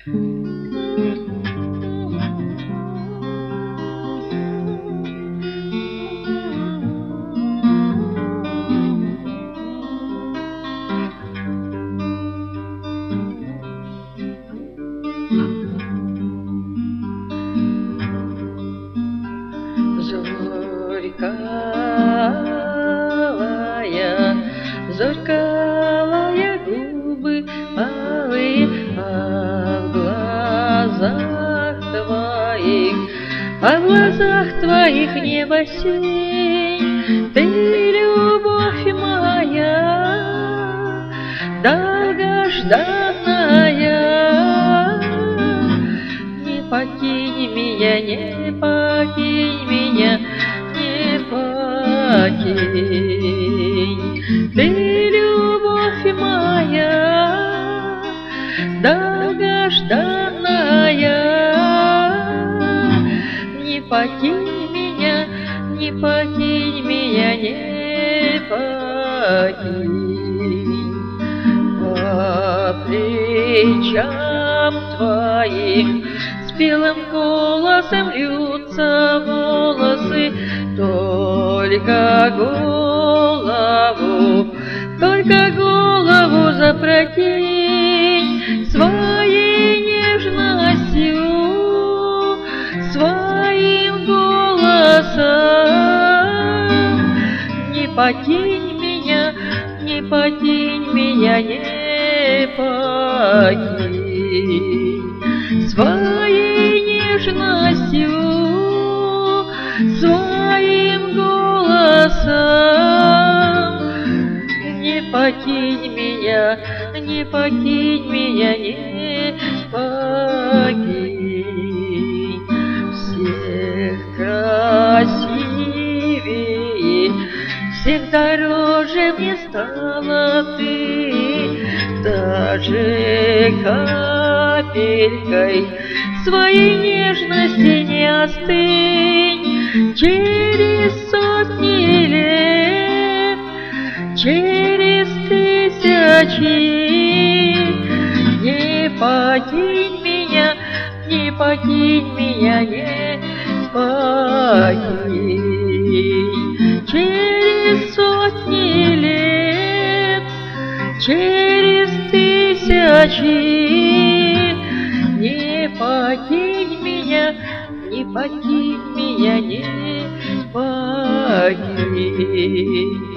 Зорькалая губы алые, а в глазах твоих небо синь. Ты, любовь моя, долгожданная, не покинь меня, не покинь меня, не покинь. Ты, любовь моя, долгожданная, не покинь меня, не покинь меня, не покинь. По плечам твоим с белым голосом льются волосы, только голову запрокинь своей нежностью, своим голосом. Не покинь меня, не покинь меня, не покинь своей нежностью, своим голосом. Не покинь меня, не покинь меня, не покинь. Всех красивее, всех дороже мне стала ты, даже капелькой своей нежности не остынь. Через сотни лет, через тысячи, не покинь меня, не покинь меня, не покинь. Через сотни лет, через тысячи, не покинь меня, не покинь меня, не покинь.